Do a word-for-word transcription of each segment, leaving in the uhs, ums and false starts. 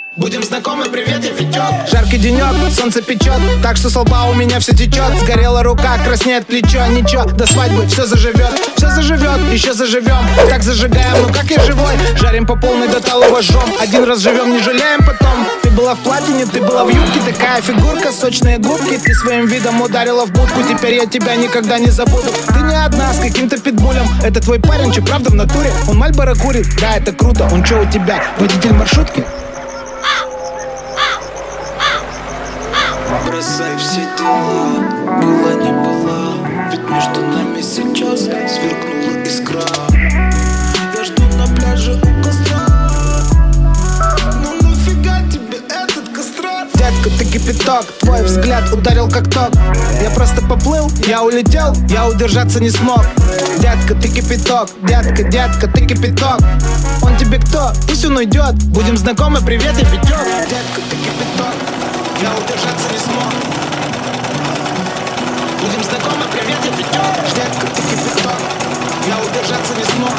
Будем знакомы, привет, я Витек. Жаркий денек, солнце печет, так что со лба у меня все течет. Сгорела рука, краснеет плечо. Ничего, до свадьбы все заживет. Все заживет, еще заживем. Так зажигаем, ну как я живой. Жарим по полной, до талого жжем. Один раз живем, не жалеем потом. Ты была в платине, ты была в юбке. Такая фигурка, сочные губки. Ты своим видом ударила в будку. Теперь я тебя никогда не забуду. Ты не одна с каким-то питбулем. Это твой парень, че правда в натуре? Он Мальборо курит, да, это круто. Он че у тебя, водитель маршрутки? Бросай все дела, было не было. Ведь между нами сейчас сверкнула искра. Я жду на пляже у костра. Ну нафига тебе этот кострат? Детка, ты кипяток, твой взгляд ударил как ток. Я просто поплыл, я улетел, я удержаться не смог. Детка, ты кипяток, детка, детка, ты кипяток. Он тебе кто? Пусть он уйдет. Будем знакомы, привет, я Витек. Детка, ты кипяток, я удержаться не смог. Будем знакомы, привет, я Витек. Детка, ты кипяток, я удержаться не смог.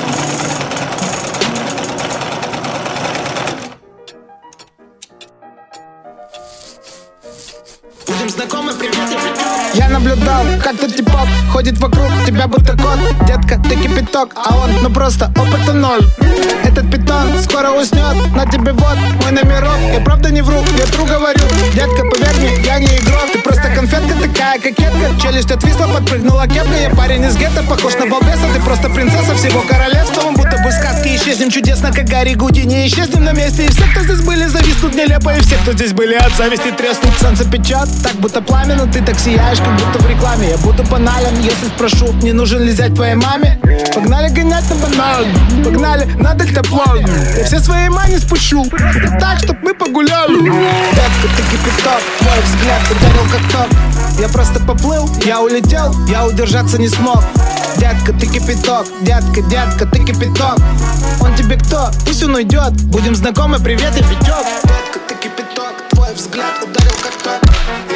Будем знакомы, привет, я Витек. Я наблюдал, как тот типок ходит вокруг тебя будто кот. Детка, ты кипяток, а он, ну просто опыта ноль. Этот питон скоро уснет, на тебе вот мой номерок. Я правда не вру, я тру говорю. Детка, поверь мне, я не игрок. Ты просто конфетка такая кокетка. Челюсть отвисла, подпрыгнула кепка. Я парень из гетто, похож на балбеса. Ты просто принцесса всего королевства. Мы будто бы сказки, исчезнем чудесно, как Гарри Гудини. Исчезнем на месте, и все, кто здесь были, зависнут нелепо. И все, кто здесь были, от зависти треснут. Солнце печет, так будто пламя, но ты так сияешь, как будто в рекламе. Я буду банален, если спрошу, не нужен ли зять твоей маме. Погнали гонять на банан, погнали, надо план. Я все свои мани спущу, и так, чтоб мы погуляли. Детка, ты кипяток, твой взгляд ударил как ток. Я просто поплыл, я улетел, я удержаться не смог. Детка, ты кипяток, детка, детка, ты кипяток. Он тебе кто? Пусть он уйдет. Будем знакомы, привет, я Витек. Детка, ты кипяток, твой взгляд ударил как ток.